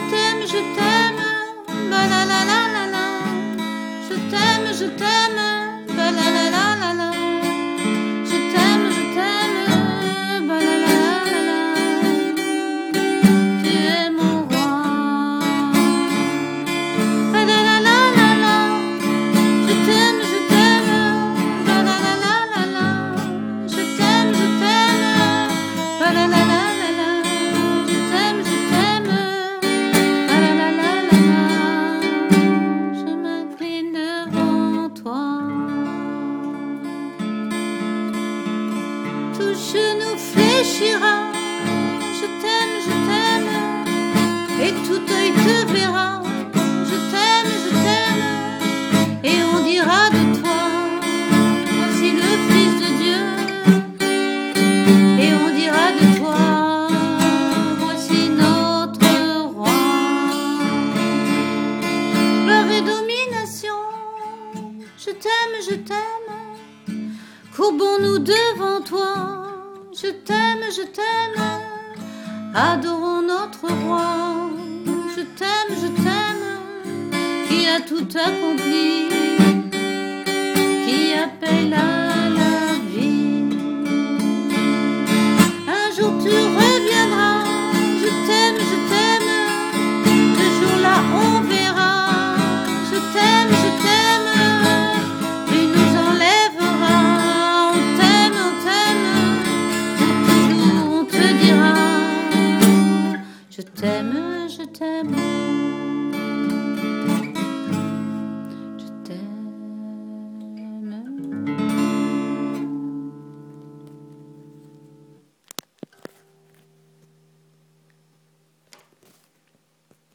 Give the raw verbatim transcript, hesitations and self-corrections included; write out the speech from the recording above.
t'aime, je t'aime, ba la la la la la. Je t'aime, je t'aime, ba la la la la la. Je t'aime, je t'aime, ba la la la la la. Tu es mon roi, ba la la la la la. Je t'aime, je t'aime, ba la la la la la. Je t'aime, je t'aime, ba la la la la la. Je t'aime, je t'aime, ba la la la la la. Je m'incline devant toi. Tout genou fléchira. Je t'aime, je t'aime, et tout œil te verra. Je t'aime, je t'aime, et on dira de toi, voici le Fils de Dieu. Et on dira de toi, voici notre roi. Gloire et domination, je t'aime, je t'aime, courbons-nous devant toi. Je t'aime, je t'aime, adorons notre roi. Je t'aime, je t'aime, qui a tout accompli, qui appelle à